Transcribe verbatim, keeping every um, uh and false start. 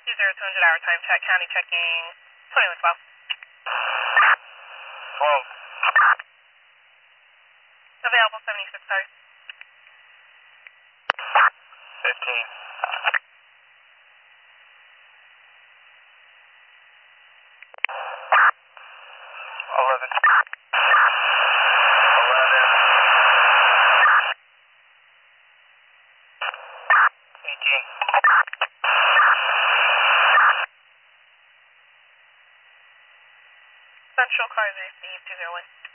two zero two hundred hour time check, county checking twenty-one twelve. twelve. Available seventy-six, sorry. fifteen. eleven. eleven. eighteen. Central cars received two zero one.